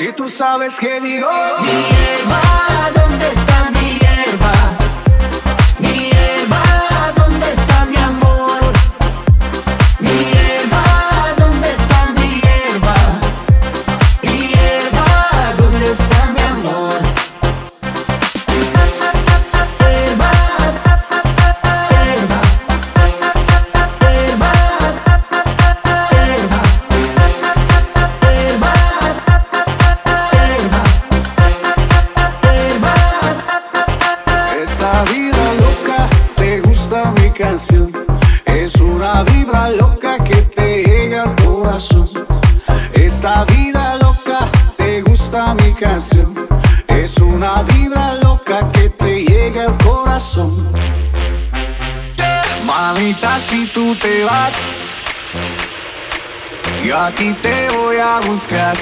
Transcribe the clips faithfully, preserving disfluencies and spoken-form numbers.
Y tú sabes que digo: mi hierba, ¿dónde está mi hierba? Mi hierba, ¿dónde está mi amor? Mi hierba, ¿dónde está mi hierba? Mi hierba, ¿dónde está mi amor? Hierba, hierba, hierba, esta vida loca, te gusta mi canción. Es una vibra loca que te llega al corazón. Esta vida loca, te gusta mi canción. Es una vibra loca que te llega al corazón. Mamita, si tú te vas, yo aquí te voy a buscar.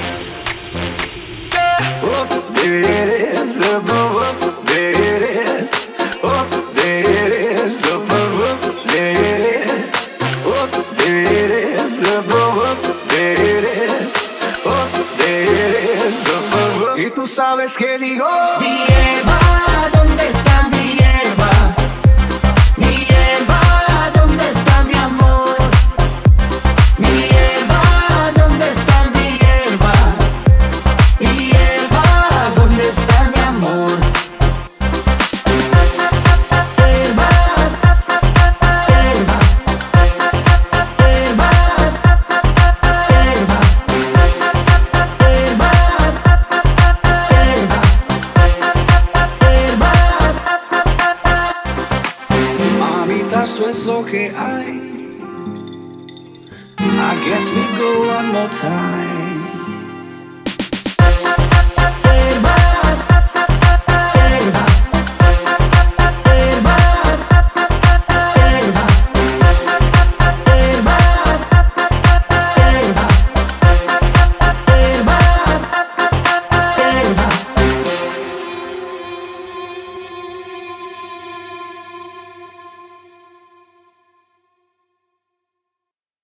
Oh, there it is, the bubble, there it is. Oh, there it is, the bubble, there it is. Oh, there it is, the bubble, there it is. Oh, there it is, the bubble. Y tú sabes que digo: mi hierba, ¿dónde está mi hierba? Mi hierba, ¿dónde está mi amor? Mi hierba, ¿dónde está mi hierba? Mi hierba, ¿dónde está mi amor? Hierba, hierba, hierba, hierba, hierba, mamita, esto es lo que hay. I guess we go one more time.